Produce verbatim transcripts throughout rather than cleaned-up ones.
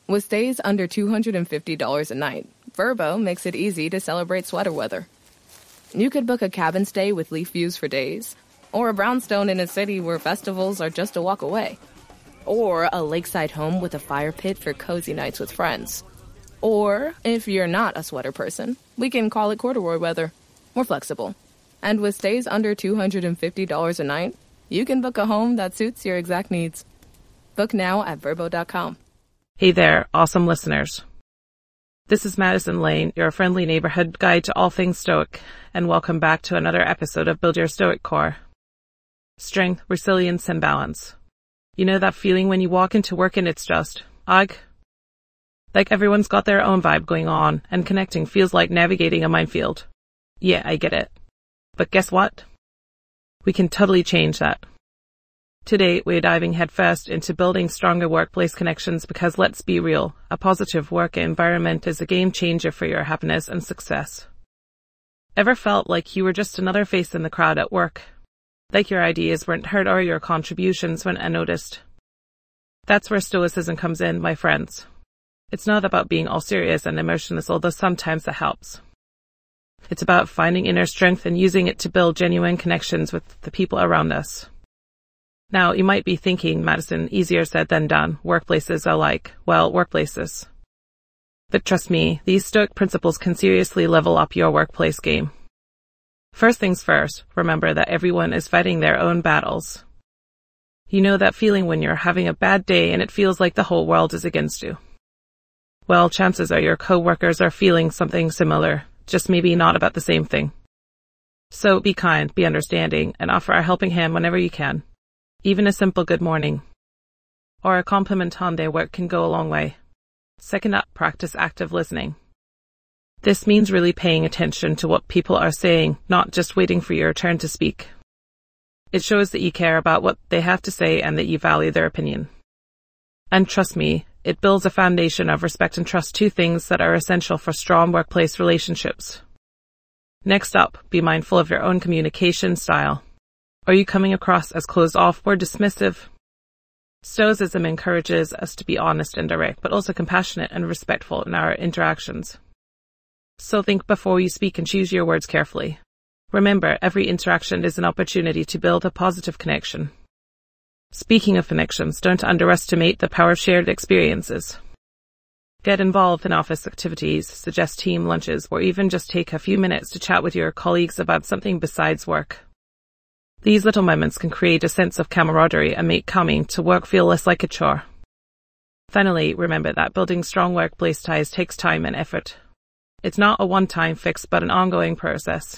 With stays under two hundred fifty dollars a night, Vrbo makes it easy to celebrate sweater weather. You could book a cabin stay with leaf views for days, or a brownstone in a city where festivals are just a walk away, or a lakeside home with a fire pit for cozy nights with friends. Or, if you're not a sweater person, we can call it corduroy weather. We're flexible. And with stays under two hundred fifty dollars a night, you can book a home that suits your exact needs. Book now at Vrbo dot com. Hey there, awesome listeners. This is Madison Lane, your friendly neighborhood guide to all things Stoic, and welcome back to another episode of Build Your Stoic Core. Strength, resilience, and balance. You know that feeling when you walk into work and it's just, ugh? Like everyone's got their own vibe going on, and connecting feels like navigating a minefield. Yeah, I get it. But guess what? We can totally change that. Today, we're diving headfirst into building stronger workplace connections because let's be real, a positive work environment is a game changer for your happiness and success. Ever felt like you were just another face in the crowd at work? Like your ideas weren't heard or your contributions went unnoticed? That's where Stoicism comes in, my friends. It's not about being all serious and emotionless, although sometimes that helps. It's about finding inner strength and using it to build genuine connections with the people around us. Now, you might be thinking, Madison, easier said than done. Workplaces are like, well, workplaces. But trust me, these Stoic principles can seriously level up your workplace game. First things first, remember that everyone is fighting their own battles. You know that feeling when you're having a bad day and it feels like the whole world is against you? Well, chances are your co-workers are feeling something similar, just maybe not about the same thing. So be kind, be understanding, and offer a helping hand whenever you can. Even a simple good morning or a compliment on their work can go a long way. Second up, practice active listening. This means really paying attention to what people are saying, not just waiting for your turn to speak. It shows that you care about what they have to say and that you value their opinion. And trust me, it builds a foundation of respect and trust, two things that are essential for strong workplace relationships. Next up, be mindful of your own communication style. Are you coming across as closed off or dismissive? Stoicism encourages us to be honest and direct, but also compassionate and respectful in our interactions. So think before you speak and choose your words carefully. Remember, every interaction is an opportunity to build a positive connection. Speaking of connections, don't underestimate the power of shared experiences. Get involved in office activities, suggest team lunches, or even just take a few minutes to chat with your colleagues about something besides work. These little moments can create a sense of camaraderie and make coming to work feel less like a chore. Finally, remember that building strong workplace ties takes time and effort. It's not a one-time fix, but an ongoing process.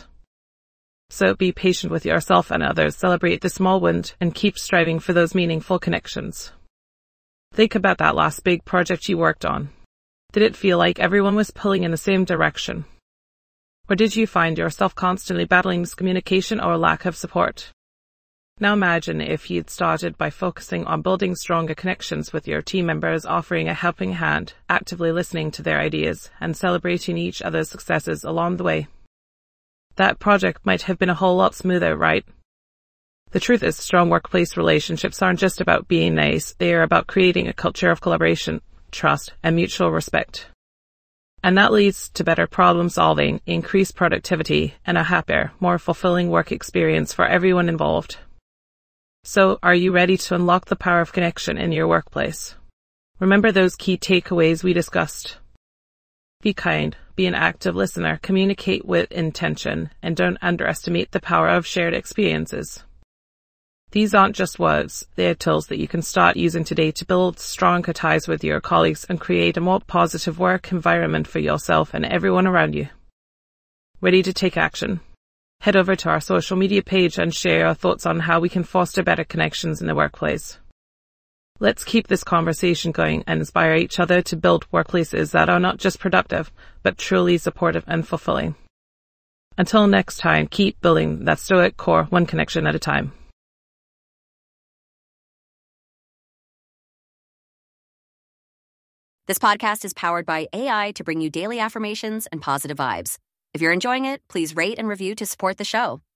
So be patient with yourself and others, celebrate the small wins, and keep striving for those meaningful connections. Think about that last big project you worked on. Did it feel like everyone was pulling in the same direction? Or did you find yourself constantly battling miscommunication or lack of support? Now imagine if you'd started by focusing on building stronger connections with your team members, offering a helping hand, actively listening to their ideas, and celebrating each other's successes along the way. That project might have been a whole lot smoother, right? The truth is, strong workplace relationships aren't just about being nice, they are about creating a culture of collaboration, trust, and mutual respect. And that leads to better problem solving, increased productivity, and a happier, more fulfilling work experience for everyone involved. So, are you ready to unlock the power of connection in your workplace? Remember those key takeaways we discussed. Be kind, be an active listener, communicate with intention, and don't underestimate the power of shared experiences. These aren't just words, they are tools that you can start using today to build stronger ties with your colleagues and create a more positive work environment for yourself and everyone around you. Ready to take action? Head over to our social media page and share your thoughts on how we can foster better connections in the workplace. Let's keep this conversation going and inspire each other to build workplaces that are not just productive, but truly supportive and fulfilling. Until next time, keep building that Stoic core one connection at a time. This podcast is powered by A I to bring you daily affirmations and positive vibes. If you're enjoying it, please rate and review to support the show.